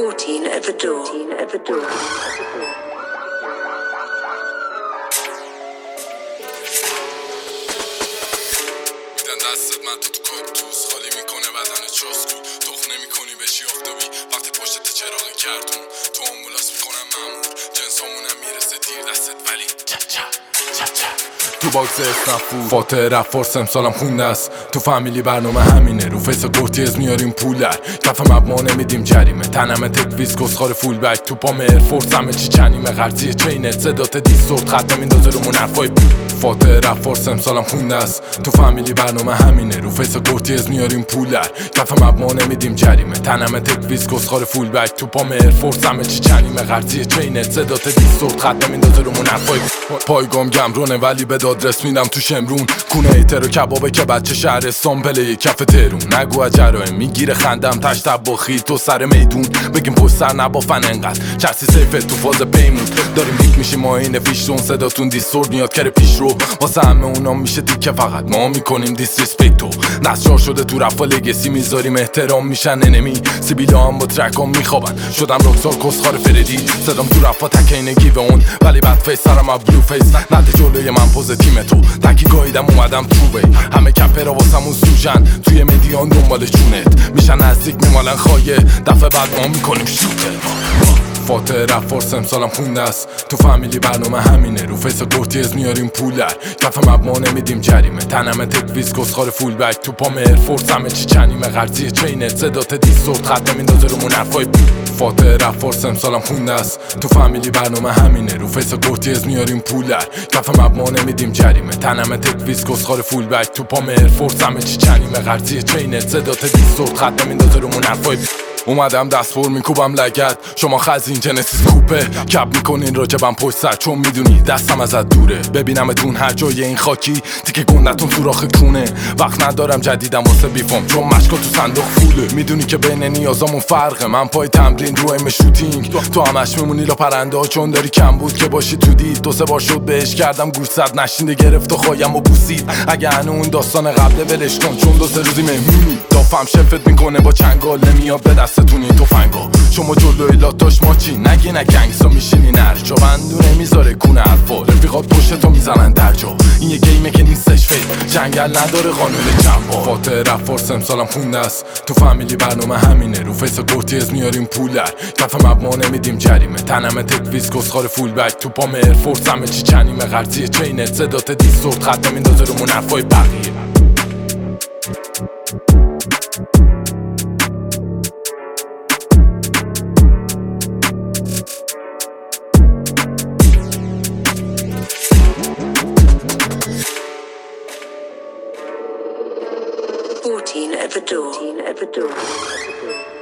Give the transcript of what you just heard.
14 at the door. میدن دستت من تو کاکتوس خالی میکنه بدن چسکو تخ نمیکنی بشی آفتابی وقتی پشتت چراغ گردون تو آمبولاس میکنم مامور جنسامونم میرسه دیر دستت ولی تو باکس اسنفو فاتح رفارس امسالم خونده است تو فامیلی برنامه همینه رو فیس گورتیز میاریم پولر کف مبنا نمیدیم جریمه تنمه تک ویسکوس خار فول بک تو پام ایرفورس همه چی چنیمه غرزی چینت صدات دیسورد خط میندازه رومون حرفای فاتح رفارس امسالم خونده است تو فامیلی برنامه همینه رو فیس گورتیز میاریم پولر کف مبنا نمیدیم جریمه تنمه تک ویسکوس خار فول بک تو پام ایرفورس همه چی چنیمه غرزی چینت صدات دیسورد خط میندازه رومون حرفای پایگام گمرونه ولی به آدرس میدم تو شمرون کونه ایتر و کبابه که بچه شهرستان پله کف تهرون نگو از جرایم میگیره خندم تشت با خیل تو سر میدون بگیم پشت سر نبافن انقدر چرسی سیفه تو فاز پیمون داریم هیک میشیم ما این فیشتون صداتون دیستورد میاد کره پیش رو واسه همه اونا میشه تیکه فقط ما میکنیم دیسریسپکتو نسجار شده تو رفا لگسی میذاریم احترام میشن انمی سیبیلا هم با ترکام میخوابن شدم رکسار کسخار فردی صدام تو رفا تکینگی و اون ولی بد فیس سرم ها بلو فیس نده جلوی من پوز تیم تو تکی گاییدم اومدم تو بی همه کپرا واسمون سوژن توی مدیان دنبال چونت میشن نزدیک میمالن خایه دفعه بعد ما میکنیم شوته فاتح رفارس امسالم خونده است تو فامیلی برنامه همینه رو فیس گورتیز میاریم پولر کف مبنا نمیدیم جریمه تنمه تک ویسکوس خار فول بک تو پام ایرفورس همه چی چنیمه غرزی چینت صدات دیسورد خط میندازه رومون حرفای فاتح رفارس امسالم خونده است تو فامیلی برنامه همینه رو فیس گورتیز میاریم پولر کف مبنا نمیدیم جریمه تنمه تک ویسکوس خار فول بک تو پام ایرفورس همه چی چنیمه غرزی چینت صدات دیسورد خط میندازه رومون حرفای اومدم دست پر میکوبم لگد شما خزین جنسیس کوپه کپ میکنین راجبم پشت سر چون میدونی دستم ازت دوره ببینمتون هر جای این خاکی تیکه گندتون سوراخ کونه وقت ندارم جدیدم واسه بیفام چون مشکا تو صندوق فوله میدونی که بین نیازامون فرقه من پای تمرین رو ایم شوتینگ تو همش میمونی لا پرنده ها چون داری کم بود که باشی تو دید دو سه بار شد بهش کردم گوش زد نشینده گرفت و خوایم و بوسید اگه هنو اون داستان قبله ولش کن چون دو سه روزی مهمونی دافم شفت میکنه با چنگال نمیاد به دستتونی تفنگا شما جلوی لاتاش ماچی نگی نه گنگسا میشینی نرجا بندونه میذاره کونه حرفا رفیقات پشت تو میزنن درجا این یه گیمه که نیستش فیل جنگل نداره قانون جنبا فاتح رفارس امسالم خونده است تو فامیلی برنامه همینه رو فیس گورتیز میاریم پولر کف مبنا نمیدیم جریمه تنمه تک ویسکوس خار فول بک تو پام ایرفورس همه چی چنیمه غرزی چینت صدات دیسورد خط میندازه رومون حرفای بقیه 14 at the door.